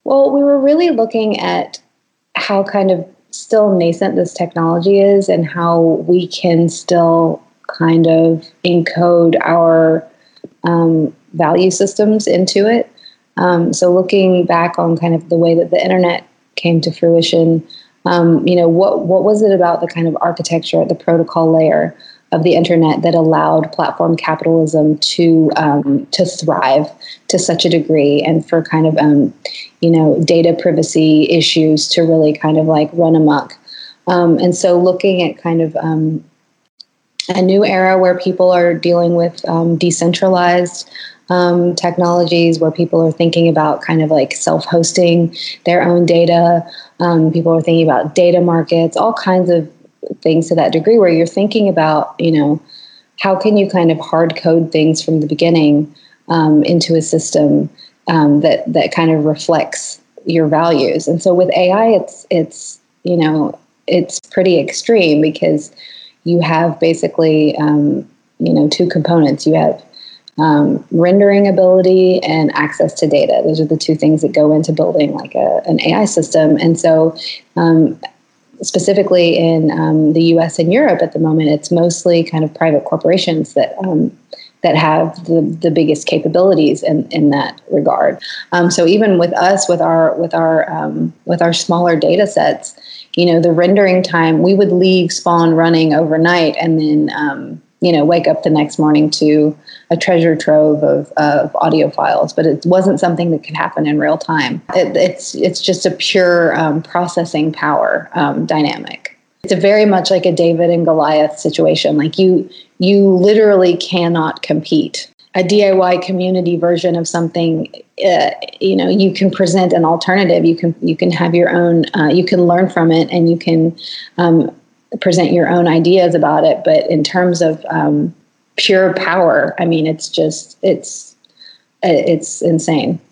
Well, we were really looking at how kind of still nascent this technology is and how we can still kind of encode our value systems into it. So looking back on kind of the way that the internet came to fruition, what was it about the kind of architecture at the protocol layer of the internet that allowed platform capitalism to thrive to such a degree, and for kind of data privacy issues to really kind of like run amok. And so looking at kind of a new era where people are dealing with decentralized technologies, where people are thinking about kind of like self-hosting their own data. People are thinking about data markets, all kinds of things to that degree, where you're thinking about, how can you kind of hard code things from the beginning into a system that kind of reflects your values. And so with AI, it's pretty extreme, because you have basically, two components. You have rendering ability and access to data. Those are the two things that go into building like an AI system. And so specifically in the US and Europe at the moment, it's mostly kind of private corporations that have the biggest capabilities in that regard. So even with us, with our smaller data sets, the rendering time, we would leave Spawn running overnight and then wake up the next morning to a treasure trove of audio files. But it wasn't something that could happen in real time. It's just a pure processing power dynamic. It's a very much like a David and Goliath situation. Like you literally cannot compete. A DIY community version of something, you can present an alternative. You can have your own. You can learn from it, and you can present your own ideas about it. But in terms of pure power, I mean, it's insane.